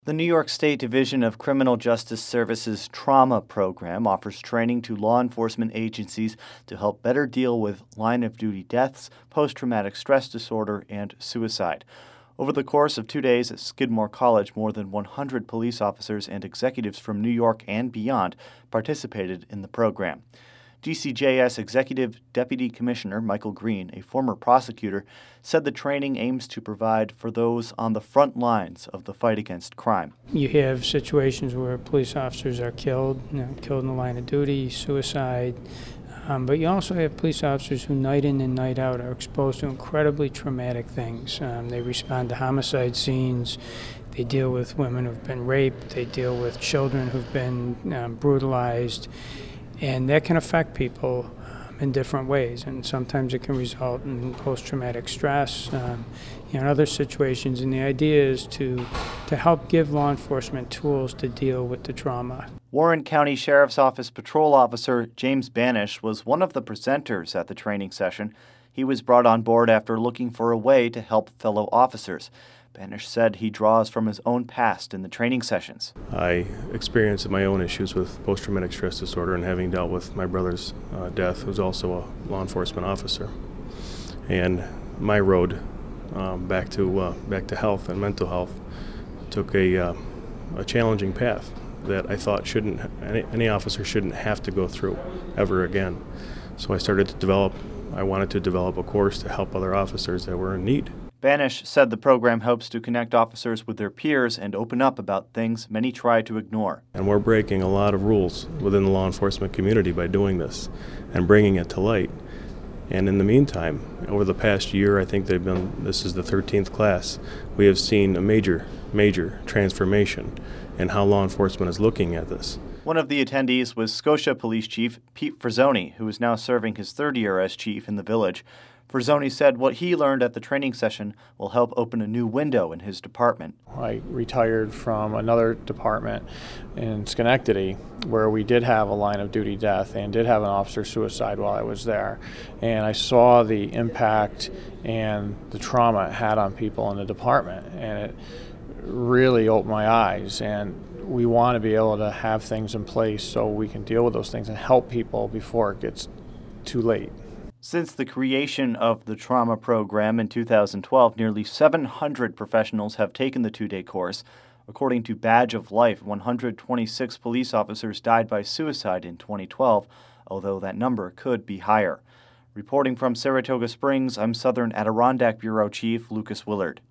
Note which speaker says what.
Speaker 1: The New York State Division of Criminal Justice Services Trauma Program offers training to law enforcement agencies to help better deal with line-of-duty deaths, post-traumatic stress disorder, and suicide. Over the course of 2 days at Skidmore College, more than 100 police officers and executives from New York and beyond participated in the program. DCJS Executive Deputy Commissioner Michael Green, a former prosecutor, said the training aims to provide for those on the front lines of the fight against crime.
Speaker 2: You have situations where police officers are killed in the line of duty, suicide, but you also have police officers who night in and night out are exposed to incredibly traumatic things. They respond to homicide scenes. They deal with women who've been raped. They deal with children who've been brutalized. And that can affect people in different ways, and sometimes it can result in post-traumatic stress, in other situations. And the idea is to help give law enforcement tools to deal with the trauma.
Speaker 1: Warren County Sheriff's Office Patrol Officer James Banish was one of the presenters at the training session. He was brought on board after looking for a way to help fellow officers. Banish said he draws from his own past in the training sessions.
Speaker 3: I experienced my own issues with post-traumatic stress disorder and having dealt with my brother's death, who's also a law enforcement officer. And my road back to health and mental health took a challenging path that I thought any officer shouldn't have to go through ever again. So I wanted to develop a course to help other officers that were in need.
Speaker 1: Banish said the program helps to connect officers with their peers and open up about things many try to ignore.
Speaker 3: And we're breaking a lot of rules within the law enforcement community by doing this and bringing it to light. And in the meantime, over the past year, I think this is the 13th class, we have seen a major transformation in how law enforcement is looking at this.
Speaker 1: One of the attendees was Scotia Police Chief Pete Frazzoni, who is now serving his third year as chief in the village. Frazzoni said what he learned at the training session will help open a new window in his department.
Speaker 4: I retired from another department in Schenectady where we did have a line of duty death and did have an officer suicide while I was there. And I saw the impact and the trauma it had on people in the department, and it really opened my eyes. And we want to be able to have things in place so we can deal with those things and help people before it gets too late.
Speaker 1: Since the creation of the trauma program in 2012, nearly 700 professionals have taken the 2-day course. According to Badge of Life, 126 police officers died by suicide in 2012, although that number could be higher. Reporting from Saratoga Springs, I'm Southern Adirondack Bureau Chief Lucas Willard.